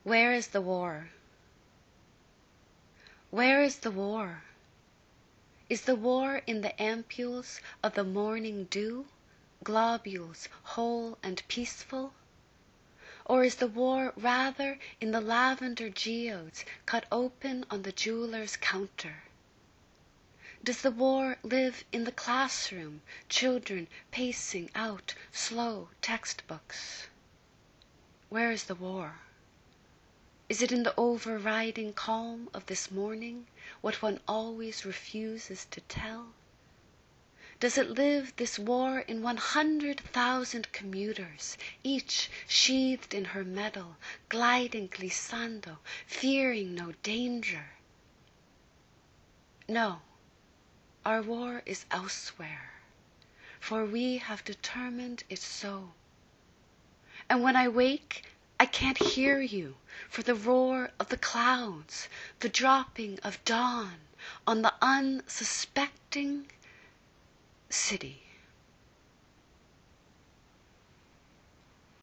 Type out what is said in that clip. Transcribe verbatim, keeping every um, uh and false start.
Where is the war? Where is the war? Is the war in the ampules of the morning dew, globules whole and peaceful? Or is the war rather in the lavender geodes cut open on the jeweller's counter? Does the war live in the classroom, children pacing out slow textbooks? Where is the war? Is it in the overriding calm of this morning, what one always refuses to tell? Does it live, this war, in one hundred thousand commuters, each sheathed in her metal, gliding glissando, fearing no danger? No, our war is elsewhere, for we have determined it so. And when I wake, I can't hear you for the roar of the clouds, the dropping of dawn on the unsuspecting city.